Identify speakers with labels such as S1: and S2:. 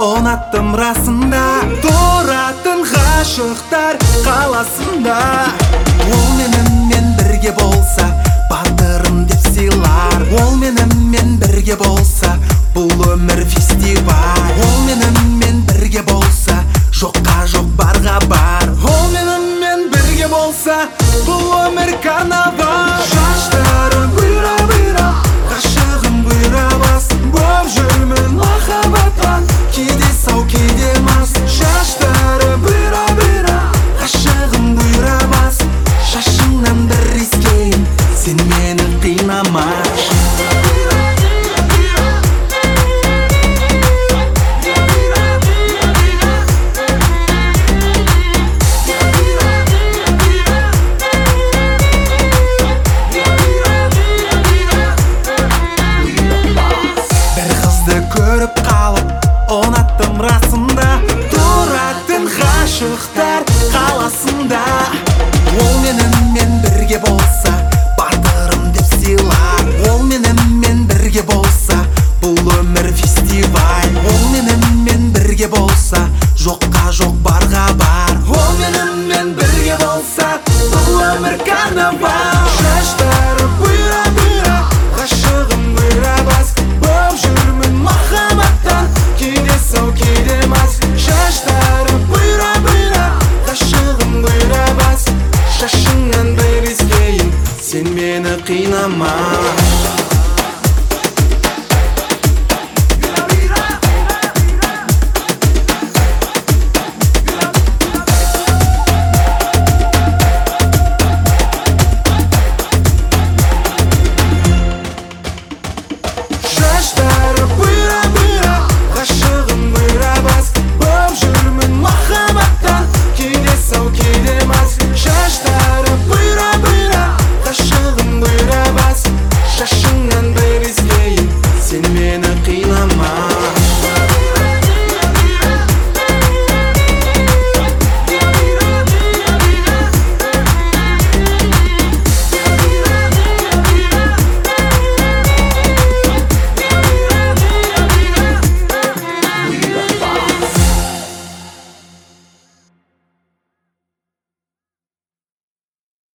S1: ұнаттым расында, тұратын ғашықтар қаласында. Ол менімен бірге болса, батырым деп сыйлар. Ол менімен бірге болса, бұл өмір фестиваль. Ол менімен бірге болса, жоққа жоқ барға бар. Ол менімен бірге болса, бұл өмір карнавал. Шаштарым бұйра-бұйра, ғашығым бұйра бас. Боп жүрмін махаббаттан, кейде сау кейде мас. Шаштарым бұйра-бұйра, ғашығым бұйра бас. Шашыңнан бір иіскейін, сен мені қинамаш. Көріп қалып, ұнаттым расында, тұратын ғашықтар қаласында. Ол менімен бірге болса, батырым деп сыйлар. Ол менімен бірге болса, бұл өмір фестиваль. Ол менімен бірге болса, жоққа жоқ бар.